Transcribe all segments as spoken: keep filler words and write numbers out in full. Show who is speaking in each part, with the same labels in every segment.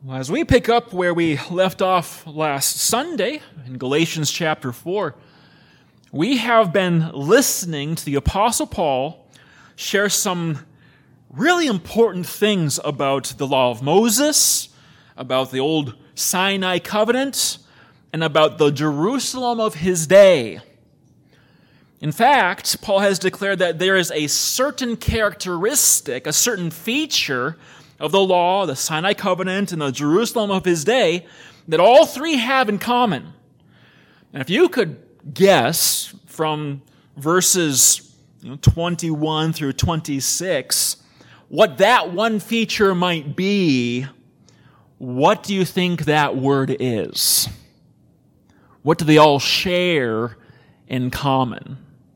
Speaker 1: Well, as we pick up where we left off last Sunday in Galatians chapter four, we have been listening to the Apostle Paul share some really important things about the law of Moses, about the old Sinai covenant, and about the Jerusalem of his day. In fact, Paul has declared that there is a certain characteristic, a certain feature of the law, the Sinai covenant, and the Jerusalem of his day that all three have in common. And if you could guess from verses you know, twenty-one through twenty-six what that one feature might be, what do you think that word is? What do they all share in common?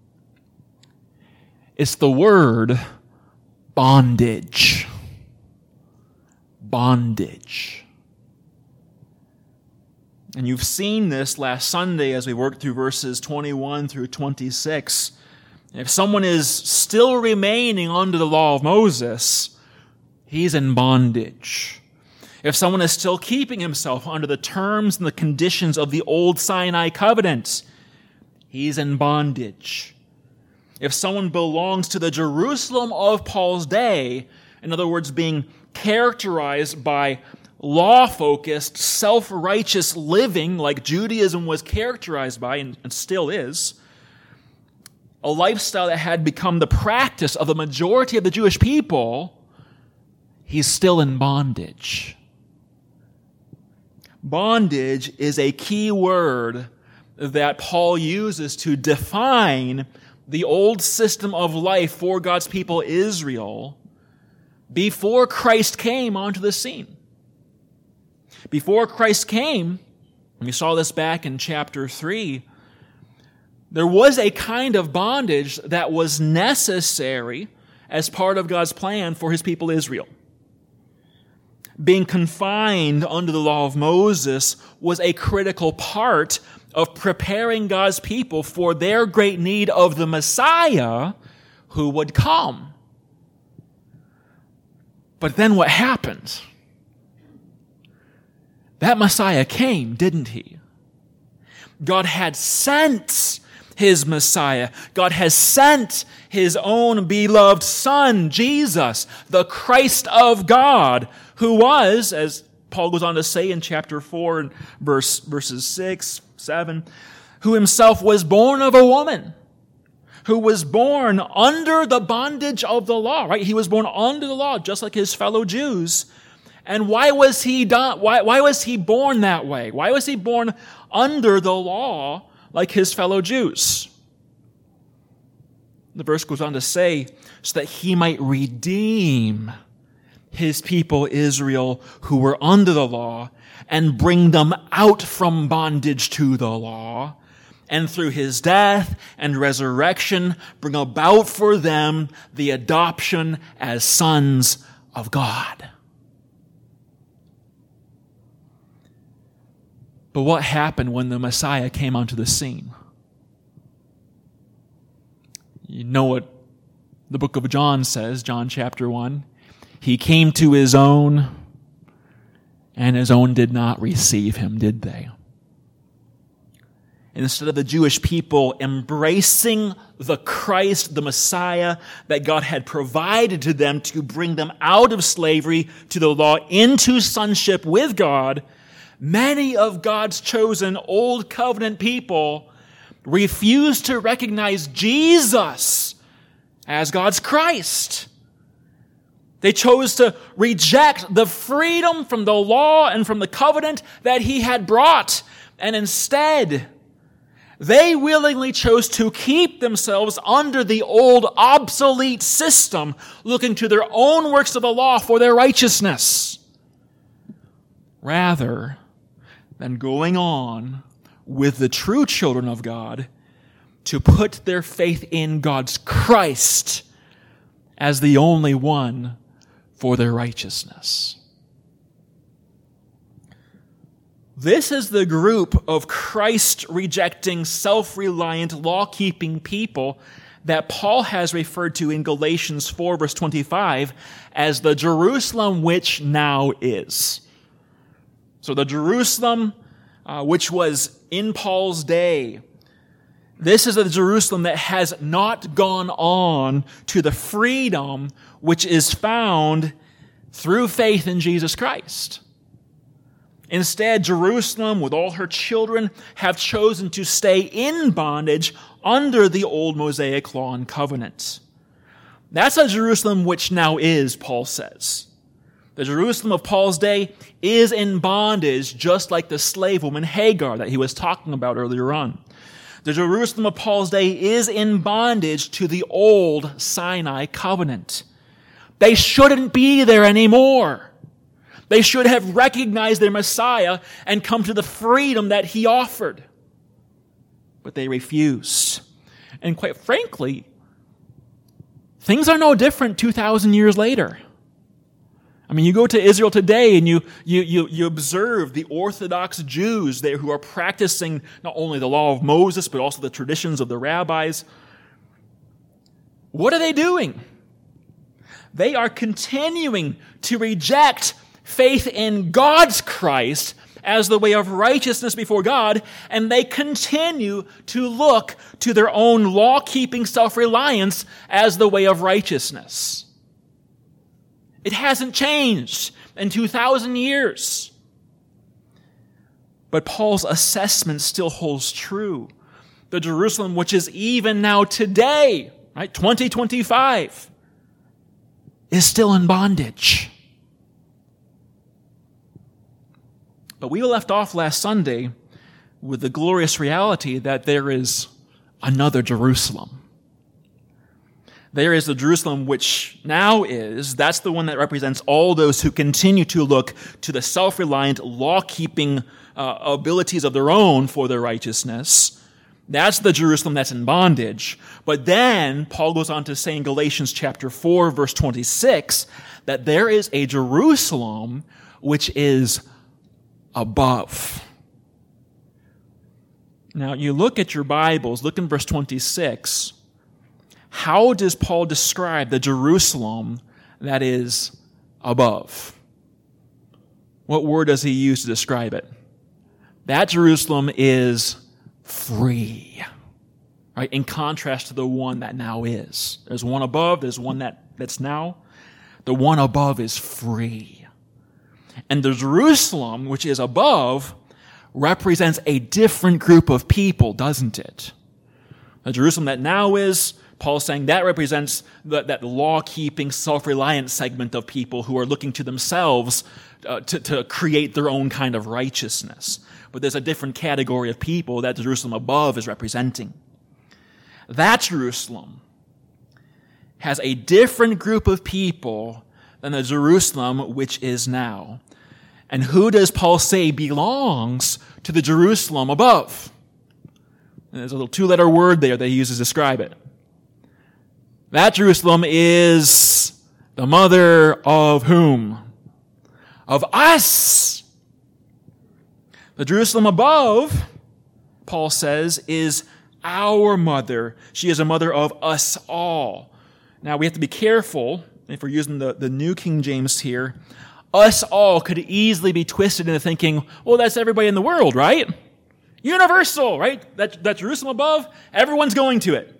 Speaker 1: It's the word bondage. Bondage. And you've seen this last Sunday as we worked through verses twenty-one through twenty-six. If someone is still remaining under the law of Moses, he's in bondage. If someone is still keeping himself under the terms and the conditions of the old Sinai covenant, he's in bondage. If someone belongs to the Jerusalem of Paul's day, in other words, being characterized by law-focused, self-righteous living like Judaism was characterized by and, and still is, a lifestyle that had become the practice of the majority of the Jewish people, he's still in bondage. Bondage is a key word that Paul uses to define the old system of life for God's people Israel before Christ came onto the scene. Before Christ came, and we saw this back in chapter three, there was a kind of bondage that was necessary as part of God's plan for his people Israel. Being confined under the law of Moses was a critical part of preparing God's people for their great need of the Messiah who would come. But then what happened? That Messiah came, didn't he? God had sent his Messiah. God has sent his own beloved Son, Jesus, the Christ of God, who was, as Paul goes on to say in chapter four, and verse, verses six, seven, who himself was born of a woman, who was born under the bondage of the law, right? He was born under the law, just like his fellow Jews. And why was he done? Why, why was he born that way? Why was he born under the law like his fellow Jews? The verse goes on to say, so that he might redeem his people Israel who were under the law and bring them out from bondage to the law, and through his death and resurrection bring about for them the adoption as sons of God. But what happened when the Messiah came onto the scene? You know what the book of John says, John chapter one. He came to his own, and his own did not receive him, did they? Instead of the Jewish people embracing the Christ, the Messiah that God had provided to them to bring them out of slavery to the law into sonship with God, many of God's chosen old covenant people refused to recognize Jesus as God's Christ. They chose to reject the freedom from the law and from the covenant that he had brought, and instead they willingly chose to keep themselves under the old obsolete system, looking to their own works of the law for their righteousness, rather than going on with the true children of God to put their faith in God's Christ as the only one for their righteousness. This is the group of Christ-rejecting, self-reliant, law-keeping people that Paul has referred to in Galatians four, verse twenty-five, as the Jerusalem which now is. So the Jerusalem, uh, which was in Paul's day, this is the Jerusalem that has not gone on to the freedom which is found through faith in Jesus Christ. Instead, Jerusalem, with all her children, have chosen to stay in bondage under the old Mosaic law and covenant. That's a Jerusalem which now is, Paul says. The Jerusalem of Paul's day is in bondage, just like the slave woman Hagar that he was talking about earlier on. The Jerusalem of Paul's day is in bondage to the old Sinai covenant. They shouldn't be there anymore. They should have recognized their Messiah and come to the freedom that he offered. But they refused. And quite frankly, things are no different two thousand years later. I mean, you go to Israel today and you, you, you, you observe the Orthodox Jews there who are practicing not only the law of Moses, but also the traditions of the rabbis. What are they doing? They are continuing to reject faith in God's Christ as the way of righteousness before God, and they continue to look to their own law-keeping self-reliance as the way of righteousness. It hasn't changed in two thousand years. But Paul's assessment still holds true. The Jerusalem which is even now today, right, twenty twenty-five, is still in bondage. But we left off last Sunday with the glorious reality that there is another Jerusalem. There is the Jerusalem which now is, that's the one that represents all those who continue to look to the self-reliant, law-keeping uh, abilities of their own for their righteousness. That's the Jerusalem that's in bondage. But then Paul goes on to say in Galatians chapter four, verse twenty-six, that there is a Jerusalem which is above. Now, you look at your Bibles, look in verse twenty-six. How does Paul describe the Jerusalem that is above? What word does he use to describe it? That Jerusalem is free, right? In contrast to the one that now is. There's one above, there's one that, that's now. The one above is free. And the Jerusalem, which is above, represents a different group of people, doesn't it? The Jerusalem that now is, Paul's saying that represents the, that law-keeping, self-reliant segment of people who are looking to themselves uh, to, to create their own kind of righteousness. But there's a different category of people that Jerusalem above is representing. That Jerusalem has a different group of people than the Jerusalem which is now. And who does Paul say belongs to the Jerusalem above? And there's a little two-letter word there that he uses to describe it. That Jerusalem is the mother of whom? Of us. The Jerusalem above, Paul says, is our mother. She is a mother of us all. Now, we have to be careful, if we're using the, the New King James here, us all could easily be twisted into thinking, well, that's everybody in the world, right? Universal, right? That, that Jerusalem above, everyone's going to it.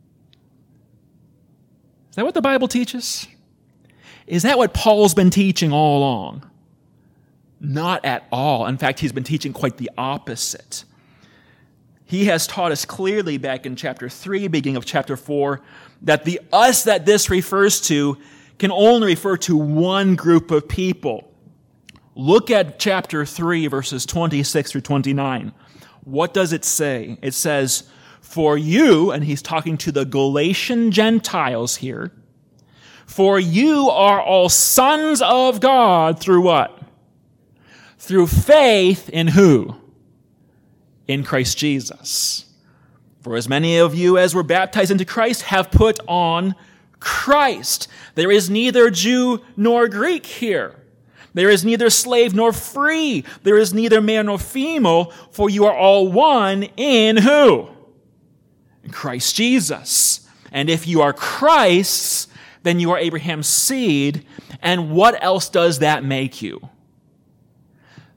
Speaker 1: Is that what the Bible teaches? Is that what Paul's been teaching all along? Not at all. In fact, he's been teaching quite the opposite. He has taught us clearly back in chapter three, beginning of chapter four, that the us that this refers to can only refer to one group of people. Look at chapter three, verses twenty-six through twenty-nine. What does it say? It says, "For you," and he's talking to the Galatian Gentiles here, "for you are all sons of God through what? Through faith in who? In Christ Jesus. For as many of you as were baptized into Christ have put on Christ. There is neither Jew nor Greek here. There is neither slave nor free. There is neither male nor female, for you are all one in who? In Christ Jesus. And if you are Christ's, then you are Abraham's seed. And what else does that make you?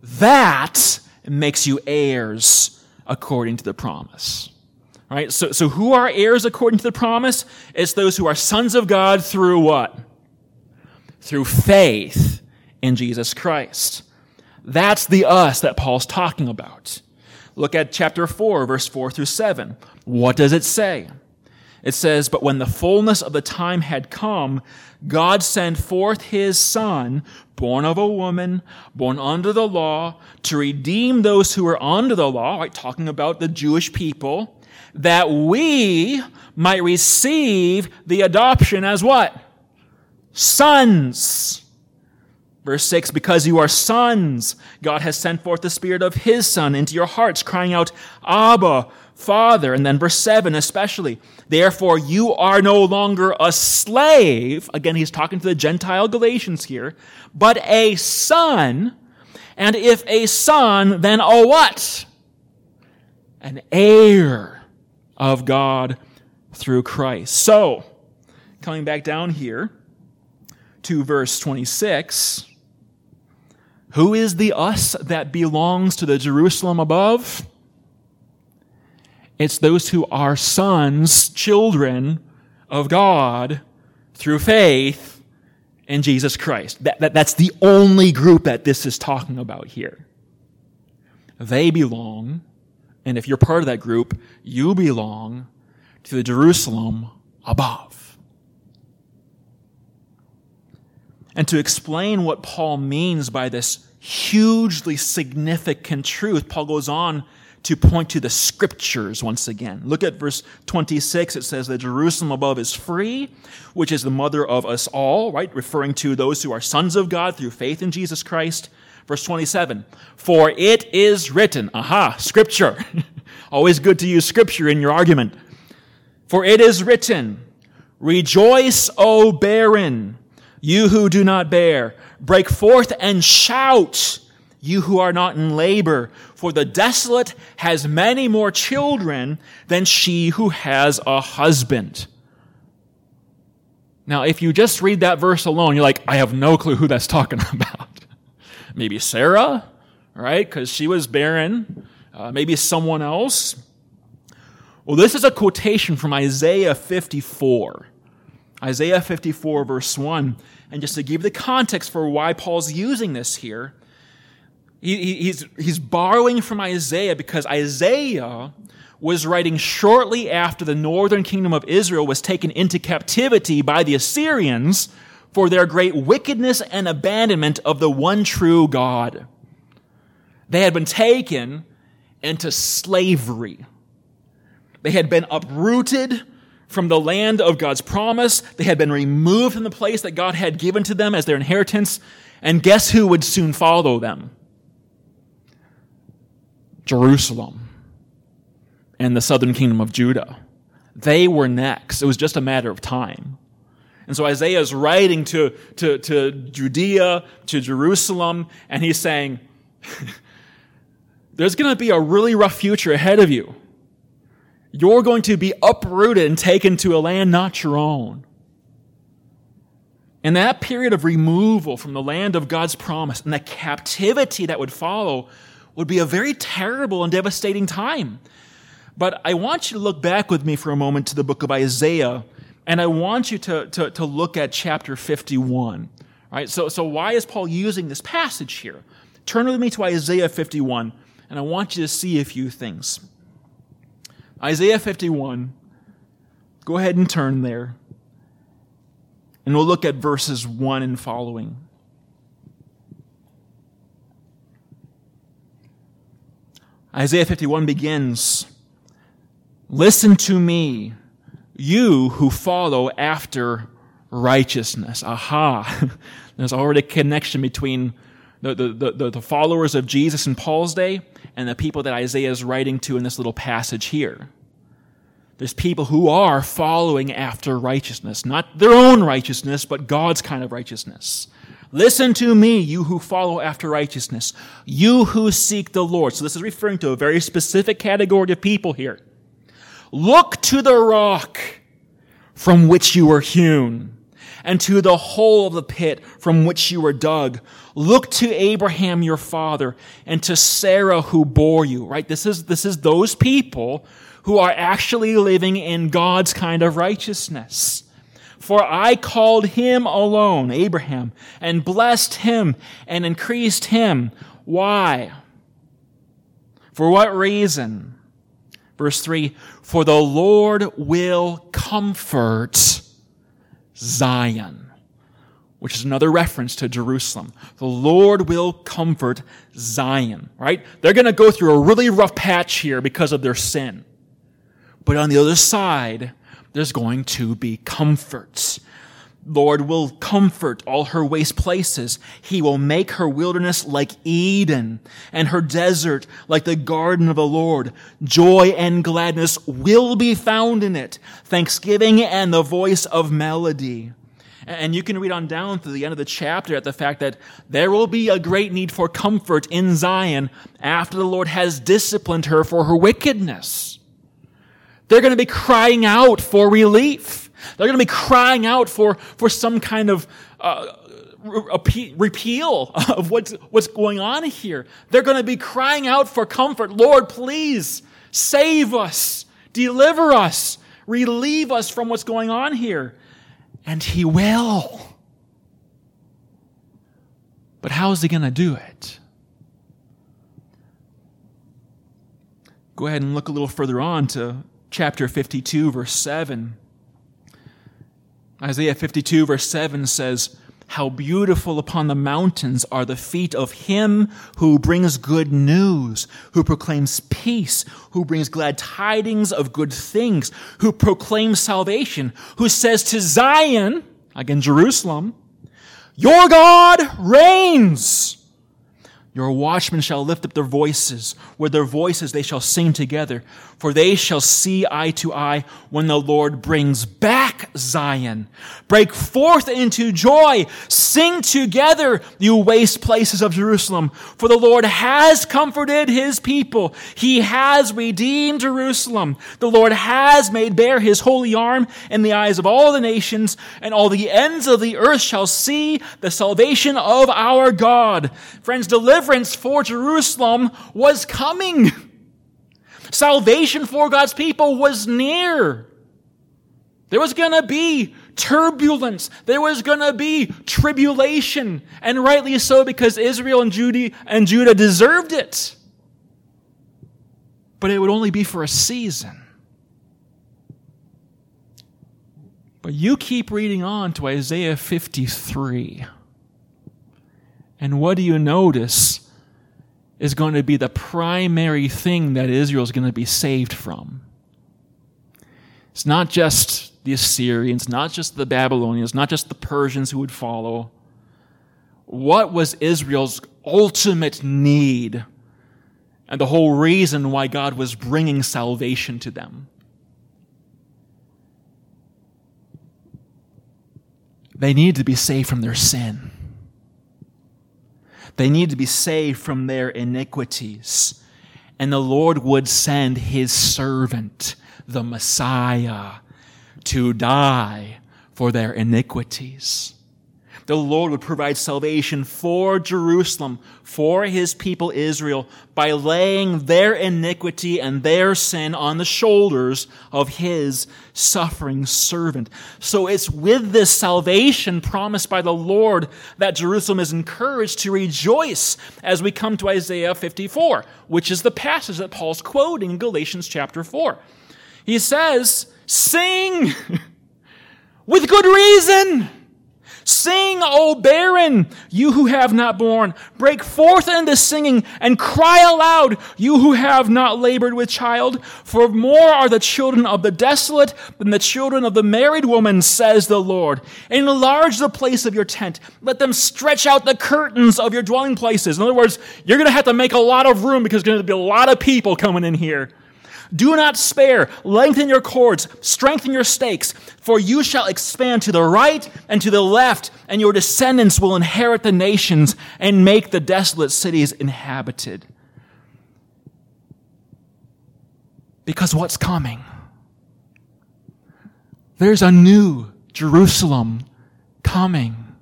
Speaker 1: that makes you heirs according to the promise. All right? So, so who are heirs according to the promise? It's those who are sons of God through what? Through faith in Jesus Christ. That's the us that Paul's talking about. Look at chapter four, verse four through seven. What does it say? It says, "But when the fullness of the time had come, God sent forth his Son, born of a woman, born under the law, to redeem those who were under the law," right, talking about the Jewish people, "that we might receive the adoption as what? Sons." Verse six, "Because you are sons, God has sent forth the Spirit of his Son into your hearts, crying out, Abba, Father." And then verse seven especially, "Therefore you are no longer a slave," again he's talking to the Gentile Galatians here, "but a son, and if a son, then a what? An heir of God through Christ." So, coming back down here to verse twenty-six, who is the us that belongs to the Jerusalem above? It's those who are sons, children of God through faith in Jesus Christ. That, that, that's the only group that this is talking about here. They belong, and if you're part of that group, you belong to the Jerusalem above. And to explain what Paul means by this hugely significant truth, Paul goes on to point to the Scriptures once again. Look at verse twenty-six. It says, "The Jerusalem above is free, which is the mother of us all," right? Referring to those who are sons of God through faith in Jesus Christ. Verse twenty-seven, "For it is written," aha, Scripture. Always good to use Scripture in your argument. "For it is written, Rejoice, O barren, you who do not bear. Break forth and shout, you who are not in labor. For the desolate has many more children than she who has a husband." Now, if you just read that verse alone, you're like, I have no clue who that's talking about. Maybe Sarah, right? Because she was barren. Uh, maybe someone else. Well, this is a quotation from Isaiah fifty-four. Isaiah fifty-four, verse one. And just to give the context for why Paul's using this here, he, he's, he's borrowing from Isaiah because Isaiah was writing shortly after the northern kingdom of Israel was taken into captivity by the Assyrians for their great wickedness and abandonment of the one true God. They had been taken into slavery. They had been uprooted from the land of God's promise. They had been removed from the place that God had given to them as their inheritance. And guess who would soon follow them? Jerusalem and the southern kingdom of Judah. They were next. It was just a matter of time. And so Isaiah is writing to, to, to Judea, to Jerusalem, and he's saying, there's going to be a really rough future ahead of you. You're going to be uprooted and taken to a land not your own. And that period of removal from the land of God's promise and the captivity that would follow would be a very terrible and devastating time. But I want you to look back with me for a moment to the book of Isaiah, and I want you to, to, to look at chapter fifty-one. All right, so, so why is Paul using this passage here? Turn with me to Isaiah fifty-one, and I want you to see a few things. Isaiah fifty-one, go ahead and turn there, and we'll look at verses one and following. Isaiah fifty-one begins, "Listen to me, you who follow after righteousness." Aha! There's already a connection between the, the, the, the followers of Jesus in Paul's day and the people that Isaiah is writing to in this little passage here. There's people who are following after righteousness. Not their own righteousness, but God's kind of righteousness. "Listen to me, you who follow after righteousness, you who seek the Lord." So this is referring to a very specific category of people here. "Look to the rock from which you were hewn, and to the hole of the pit from which you were dug. Look to Abraham your father and to Sarah who bore you. Right? This is, this is those people who are actually living in God's kind of righteousness. For I called him alone, Abraham, and blessed him and increased him. Why? For what reason? Verse three, for the Lord will comfort Zion, which is another reference to Jerusalem. The Lord will comfort Zion, right? They're going to go through a really rough patch here because of their sin. But on the other side, there's going to be comfort. Lord will comfort all her waste places. He will make her wilderness like Eden and her desert like the garden of the Lord. Joy and gladness will be found in it, thanksgiving and the voice of melody. And you can read on down to the end of the chapter at the fact that there will be a great need for comfort in Zion after the Lord has disciplined her for her wickedness. They're going to be crying out for relief. They're going to be crying out for, for some kind of uh, repeal of what's, what's going on here. They're going to be crying out for comfort. Lord, please save us, deliver us, relieve us from what's going on here. And He will. But how is He going to do it? Go ahead and look a little further on to chapter fifty-two, verse seven. Isaiah fifty-two, verse seven says, how beautiful upon the mountains are the feet of him who brings good news, who proclaims peace, who brings glad tidings of good things, who proclaims salvation, who says to Zion, again Jerusalem, your God reigns. Your watchmen shall lift up their voices. With their voices they shall sing together. For they shall see eye to eye when the Lord brings back Zion. Break forth into joy. Sing together, you waste places of Jerusalem. For the Lord has comforted His people. He has redeemed Jerusalem. The Lord has made bare His holy arm in the eyes of all the nations, and all the ends of the earth shall see the salvation of our God. Friends, deliver Deliverance for Jerusalem was coming. Salvation for God's people was near. There was going to be turbulence. There was going to be tribulation. And rightly so, because Israel and Judah, and Judah deserved it. But it would only be for a season. But you keep reading on to Isaiah fifty-three. And what do you notice is going to be the primary thing that Israel is going to be saved from? It's not just the Assyrians, not just the Babylonians, not just the Persians who would follow. What was Israel's ultimate need and the whole reason why God was bringing salvation to them? They needed to be saved from their sin. They need to be saved from their iniquities. And the Lord would send His servant, the Messiah, to die for their iniquities. The Lord would provide salvation for Jerusalem, for His people Israel, by laying their iniquity and their sin on the shoulders of His suffering servant. So it's with this salvation promised by the Lord that Jerusalem is encouraged to rejoice as we come to Isaiah fifty-four, which is the passage that Paul's quoting in Galatians chapter four. He says, sing with good reason. Sing, O barren, you who have not borne. Break forth into singing and cry aloud, you who have not labored with child. For more are the children of the desolate than the children of the married woman, says the Lord. Enlarge the place of your tent. Let them stretch out the curtains of your dwelling places. In other words, you're going to have to make a lot of room because there's going to be a lot of people coming in here. Do not spare. Lengthen your cords. Strengthen your stakes. For you shall expand to the right and to the left, and your descendants will inherit the nations and make the desolate cities inhabited. Because what's coming? There's a new Jerusalem coming.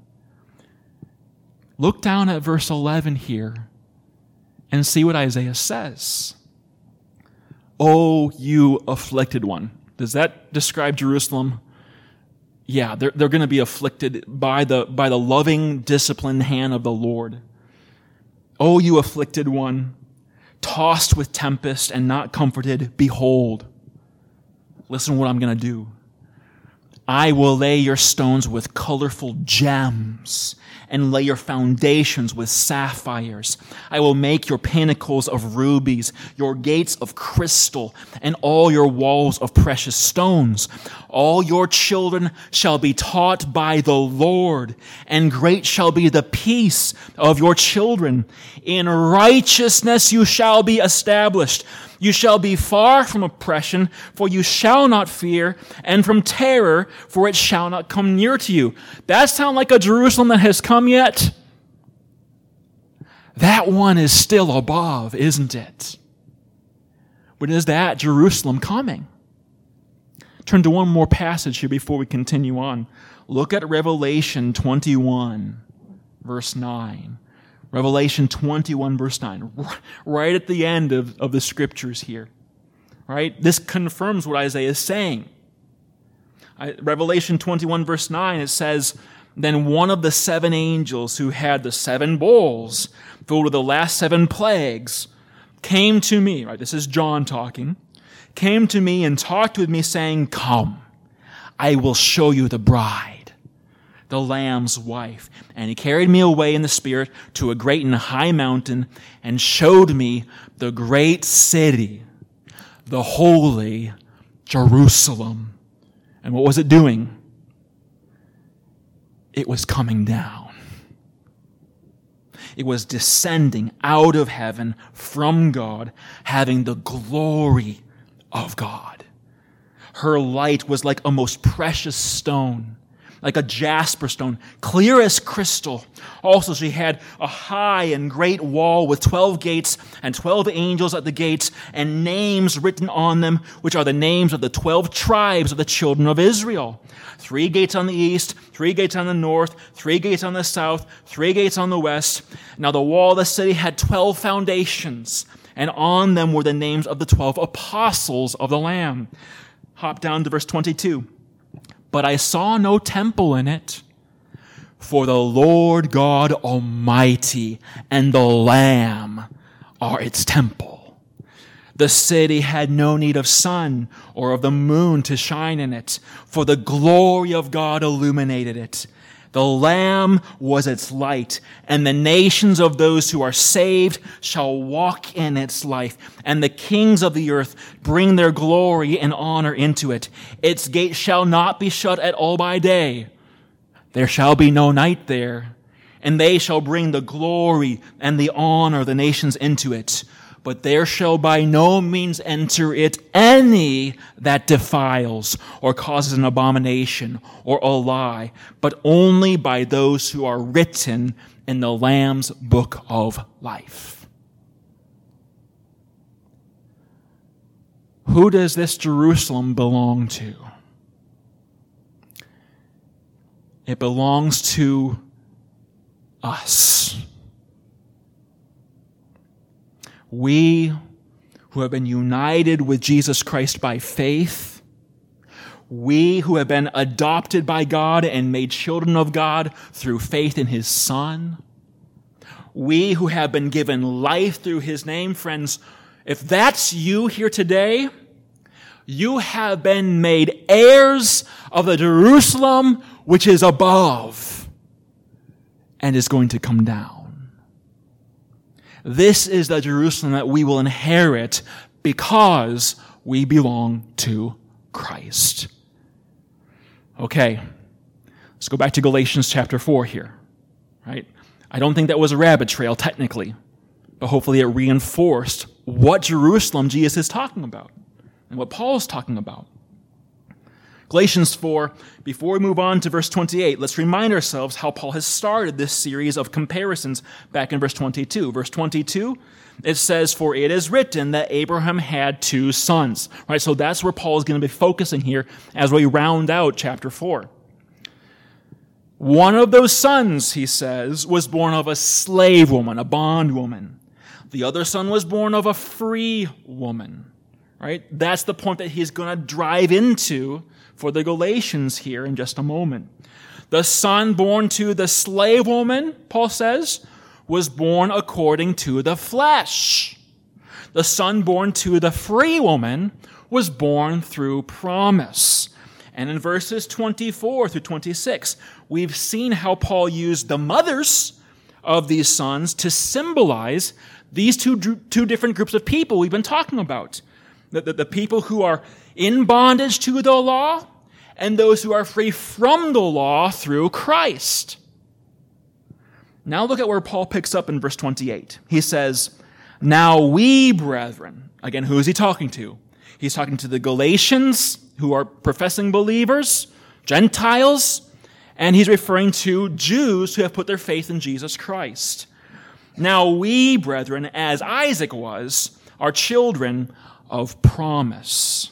Speaker 1: Look down at verse eleven here and see what Isaiah says. "O you afflicted one." Does that describe Jerusalem? Yeah, they're, they're going to be afflicted by the, by the loving, disciplined hand of the Lord. "O you afflicted one, tossed with tempest and not comforted, behold." Listen to what I'm going to do. "I will lay your stones with colorful gems and lay your foundations with sapphires. I will make your pinnacles of rubies, your gates of crystal, and all your walls of precious stones. All your children shall be taught by the Lord, and great shall be the peace of your children. In righteousness you shall be established. You shall be far from oppression, for you shall not fear, and from terror, for it shall not come near to you." That sound like a Jerusalem that has come yet? That one is still above, isn't it? But is that Jerusalem coming? Turn to one more passage here before we continue on. Look at Revelation twenty-one, verse nine. Revelation twenty-one, verse nine, right at the end of, of the scriptures here. Right? This confirms what Isaiah is saying. I, Revelation twenty-one, verse nine, it says, "Then one of the seven angels who had the seven bowls filled with the last seven plagues came to me," right? This is John talking, "came to me and talked with me, saying, 'Come, I will show you the bride, the Lamb's wife.' And he carried me away in the Spirit to a great and high mountain and showed me the great city, the holy Jerusalem." And what was it doing? It was coming down. It was descending out of heaven from God, having the glory of God. Her light was like a most precious stone, like a jasper stone, clear as crystal. Also, she had a high and great wall with twelve gates and twelve angels at the gates and names written on them, which are the names of the twelve tribes of the children of Israel. Three gates on the east, three gates on the north, three gates on the south, three gates on the west. Now the wall of the city had twelve foundations, and on them were the names of the twelve apostles of the Lamb. Hop down to verse twenty-two. "But I saw no temple in it, for the Lord God Almighty and the Lamb are its temple. The city had no need of sun or of the moon to shine in it, for the glory of God illuminated it. The Lamb was its light, and the nations of those who are saved shall walk in its light, and the kings of the earth bring their glory and honor into it. Its gates shall not be shut at all by day. There shall be no night there, and they shall bring the glory and the honor of the nations into it. But there shall by no means enter it any that defiles or causes an abomination or a lie, but only by those who are written in the Lamb's book of life." Who does this Jerusalem belong to? It belongs to us. We who have been united with Jesus Christ by faith, we who have been adopted by God and made children of God through faith in His Son, we who have been given life through His name, friends, if that's you here today, you have been made heirs of the Jerusalem which is above and is going to come down. This is the Jerusalem that we will inherit because we belong to Christ. Okay, let's go back to Galatians chapter four here. Right? I don't think that was a rabbit trail technically, but hopefully it reinforced what Jerusalem Jesus is talking about and what Paul is talking about. Galatians four, before we move on to verse twenty-eight, let's remind ourselves how Paul has started this series of comparisons back in verse twenty-two. Verse twenty-two, it says, "For it is written that Abraham had two sons." Right, so that's where Paul is going to be focusing here as we round out chapter four. One of those sons, he says, was born of a slave woman, a bondwoman. The other son was born of a free woman. Right? That's the point that he's going to drive into for the Galatians here in just a moment. The son born to the slave woman, Paul says, was born according to the flesh. The son born to the free woman was born through promise. And in verses twenty-four through twenty-six, we've seen how Paul used the mothers of these sons to symbolize these two, two different groups of people we've been talking about. The, the, the people who are in bondage to the law and those who are free from the law through Christ. Now look at where Paul picks up in verse twenty-eight. He says, "Now we, brethren," again, who is he talking to? He's talking to the Galatians, who are professing believers, Gentiles, and he's referring to Jews who have put their faith in Jesus Christ. "Now we, brethren, as Isaac was, are children of promise."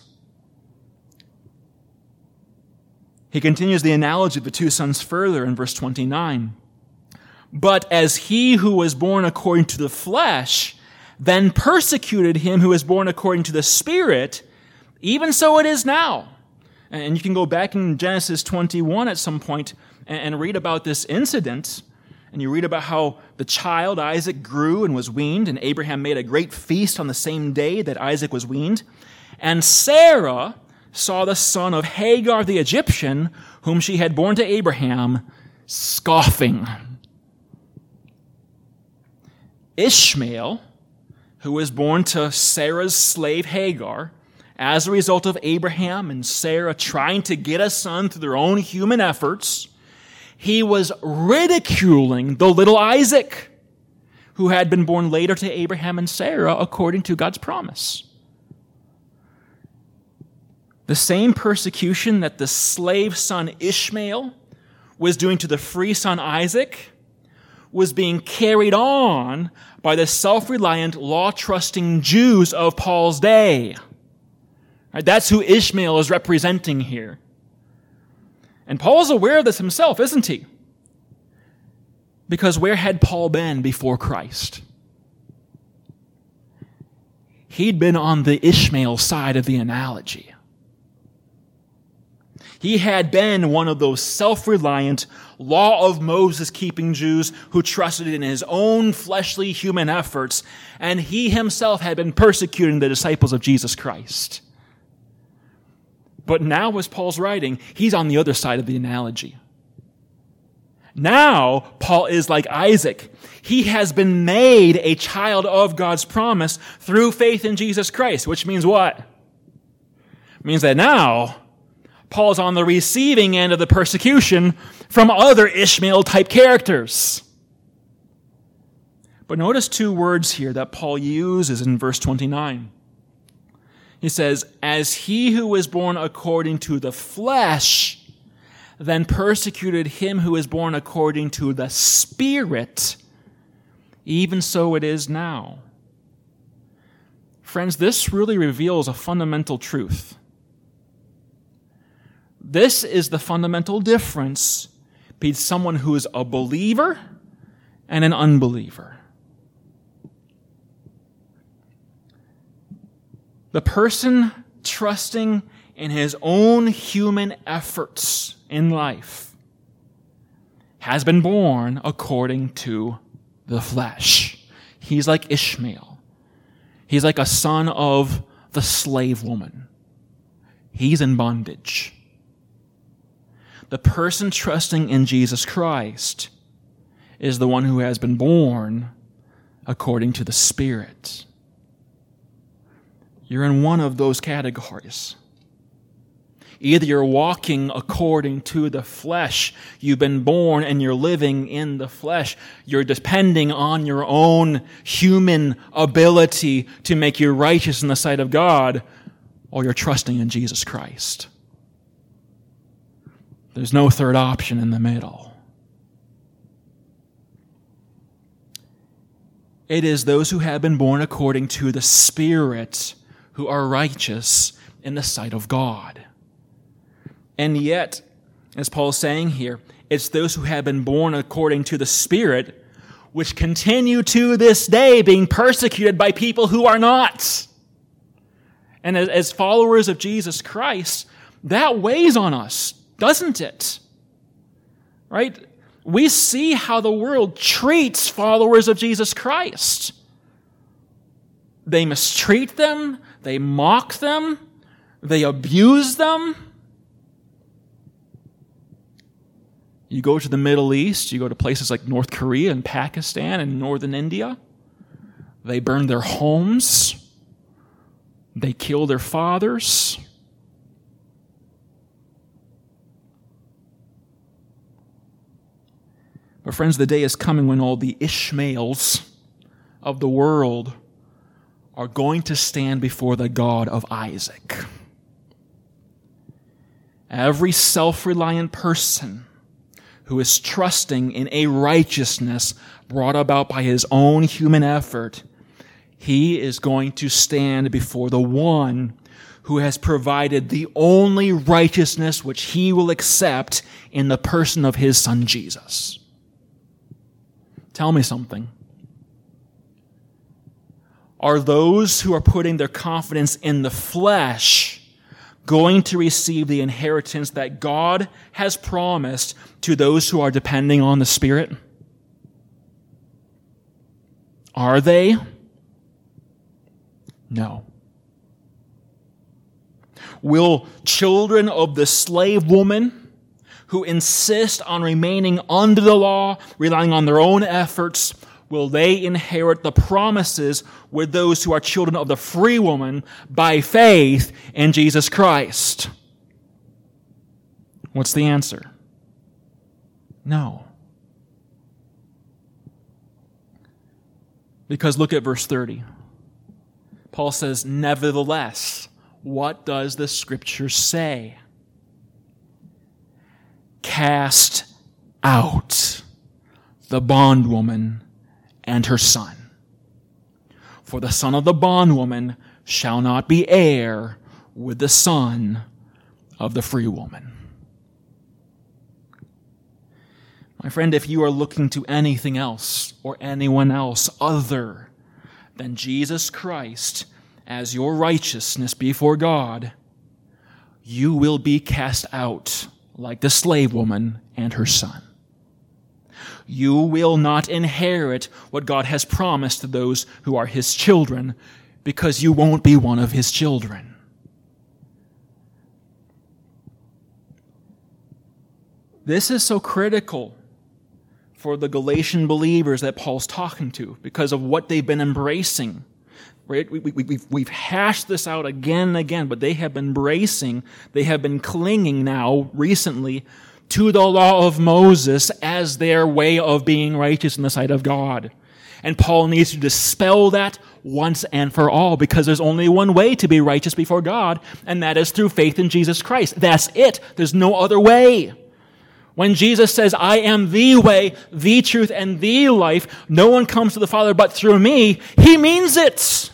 Speaker 1: He continues the analogy of the two sons further in verse twenty-nine. "But as he who was born according to the flesh then persecuted him who was born according to the Spirit, even so it is now." And you can go back in Genesis twenty-one at some point and read about this incident. And you read about how the child Isaac grew and was weaned, and Abraham made a great feast on the same day that Isaac was weaned. And Sarah saw the son of Hagar the Egyptian, whom she had borne to Abraham, scoffing. Ishmael, who was born to Sarah's slave Hagar, as a result of Abraham and Sarah trying to get a son through their own human efforts, he was ridiculing the little Isaac, who had been born later to Abraham and Sarah according to God's promise. The same persecution that the slave son Ishmael was doing to the free son Isaac was being carried on by the self-reliant, law-trusting Jews of Paul's day. Right, that's who Ishmael is representing here. And Paul's aware of this himself, isn't he? Because where had Paul been before Christ? He'd been on the Ishmael side of the analogy. He had been one of those self-reliant, law of Moses-keeping Jews who trusted in his own fleshly human efforts, and he himself had been persecuting the disciples of Jesus Christ. But now, as Paul's writing, he's on the other side of the analogy. Now, Paul is like Isaac. He has been made a child of God's promise through faith in Jesus Christ, which means what? It means that now, Paul's on the receiving end of the persecution from other Ishmael-type characters. But notice two words here that Paul uses in verse twenty-nine. He says, "As he who was born according to the flesh then persecuted him who is born according to the Spirit, even so it is now." Friends, this really reveals a fundamental truth. This is the fundamental difference between someone who is a believer and an unbeliever. The person trusting in his own human efforts in life has been born according to the flesh. He's like Ishmael. He's like a son of the slave woman. He's in bondage. The person trusting in Jesus Christ is the one who has been born according to the Spirit. You're in one of those categories. Either you're walking according to the flesh, you've been born and you're living in the flesh, you're depending on your own human ability to make you righteous in the sight of God, or you're trusting in Jesus Christ. There's no third option in the middle. It is those who have been born according to the Spirit who are righteous in the sight of God. And yet, as Paul is saying here, It's those who have been born according to the Spirit, which continue to this day being persecuted by people who are not. And as, as followers of Jesus Christ, that weighs on us, doesn't it? Right? We see how the world treats followers of Jesus Christ. They mistreat them, they mock them, they abuse them. You go to the Middle East, you go to places like North Korea and Pakistan and northern India. They burn their homes. They kill their fathers. But friends, the day is coming when all the Ishmaels of the world are going to stand before the God of Isaac. Every self-reliant person who is trusting in a righteousness brought about by his own human effort, he is going to stand before the one who has provided the only righteousness which he will accept in the person of his Son Jesus. Tell me something. Are those who are putting their confidence in the flesh going to receive the inheritance that God has promised to those who are depending on the Spirit? Are they? No. Will children of the slave woman who insist on remaining under the law, relying on their own efforts, will they inherit the promises with those who are children of the free woman by faith in Jesus Christ? What's the answer? No. Because look at verse thirty. Paul says, nevertheless, what does the Scripture say? Cast out the bondwoman and her son. For the son of the bondwoman shall not be heir with the son of the free woman. My friend, if you are looking to anything else or anyone else other than Jesus Christ as your righteousness before God, you will be cast out like the slave woman and her son. You will not inherit what God has promised to those who are His children, because you won't be one of His children. This is so critical for the Galatian believers that Paul's talking to because of what they've been embracing. Right? We, we, we've, we've hashed this out again and again, but they have been embracing, they have been clinging now recently to the law of Moses as their way of being righteous in the sight of God. And Paul needs to dispel that once and for all, because there's only one way to be righteous before God, and that is through faith in Jesus Christ. That's it. There's no other way. When Jesus says, I am the way, the truth, and the life, no one comes to the Father but through me, He means it.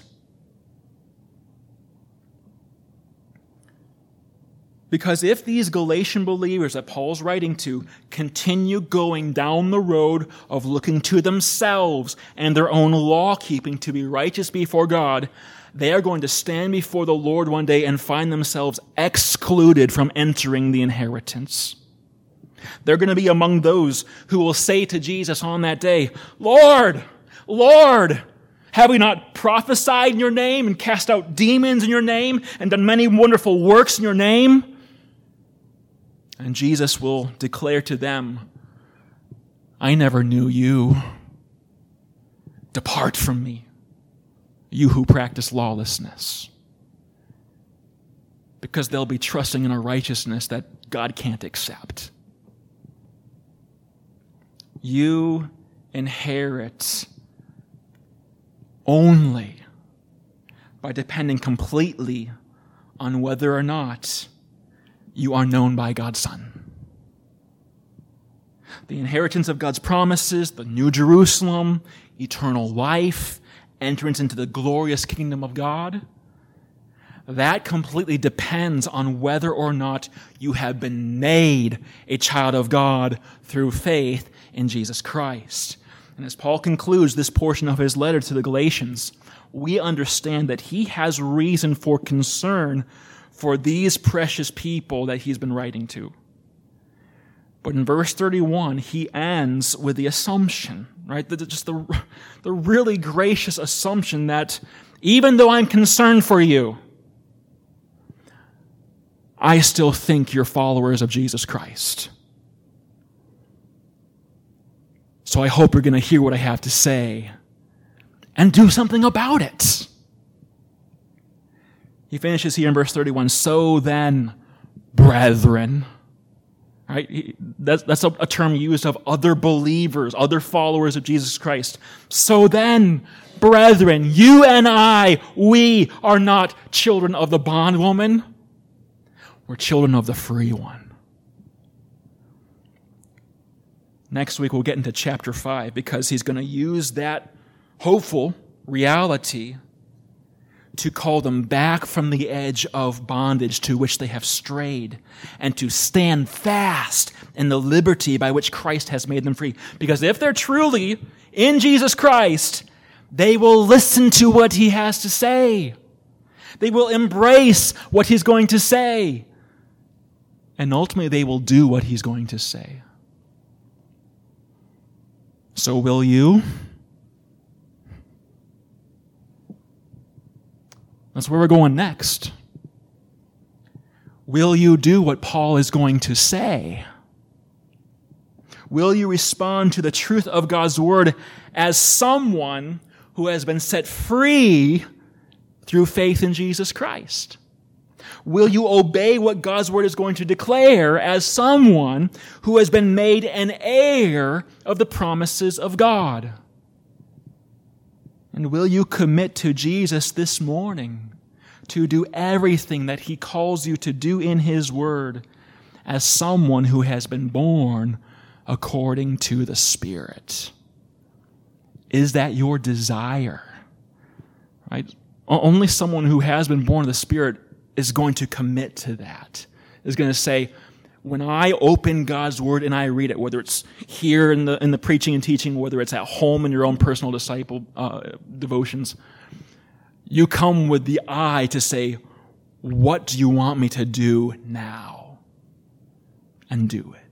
Speaker 1: Because if these Galatian believers that Paul's writing to continue going down the road of looking to themselves and their own law-keeping to be righteous before God, they are going to stand before the Lord one day and find themselves excluded from entering the inheritance. They're going to be among those who will say to Jesus on that day, Lord, Lord, have we not prophesied in your name and cast out demons in your name and done many wonderful works in your name? And Jesus will declare to them, I never knew you. Depart from me, you who practice lawlessness. Because they'll be trusting in a righteousness that God can't accept. You inherit only by depending completely on whether or not you are known by God's Son. The inheritance of God's promises, the New Jerusalem, eternal life, entrance into the glorious kingdom of God, that completely depends on whether or not you have been made a child of God through faith in Jesus Christ. And as Paul concludes this portion of his letter to the Galatians, we understand that he has reason for concern for these precious people that he's been writing to. But in verse thirty-one, he ends with the assumption, right? Just the, the really gracious assumption that even though I'm concerned for you, I still think you're followers of Jesus Christ. So I hope you're going to hear what I have to say and do something about it. He finishes here in verse thirty-one, so then, brethren, right? That's, that's a, a term used of other believers, other followers of Jesus Christ. So then, brethren, you and I, we are not children of the bondwoman. We're children of the free one. Next week we'll get into chapter five because he's going to use that hopeful reality to call them back from the edge of bondage to which they have strayed and to stand fast in the liberty by which Christ has made them free. Because if they're truly in Jesus Christ, they will listen to what he has to say. They will embrace what he's going to say. And ultimately they will do what he's going to say. So will you? That's where we're going next. Will you do what Paul is going to say? Will you respond to the truth of God's word as someone who has been set free through faith in Jesus Christ? Will you obey what God's word is going to declare as someone who has been made an heir of the promises of God? And will you commit to Jesus this morning to do everything that he calls you to do in his word as someone who has been born according to the Spirit? Is that your desire? Right? Only someone who has been born of the Spirit is going to commit to that. Is going to say, when I open God's word and I read it, whether it's here in the in the preaching and teaching, whether it's at home in your own personal disciple uh, devotions, you come with the eye to say, what do you want me to do now? And do it.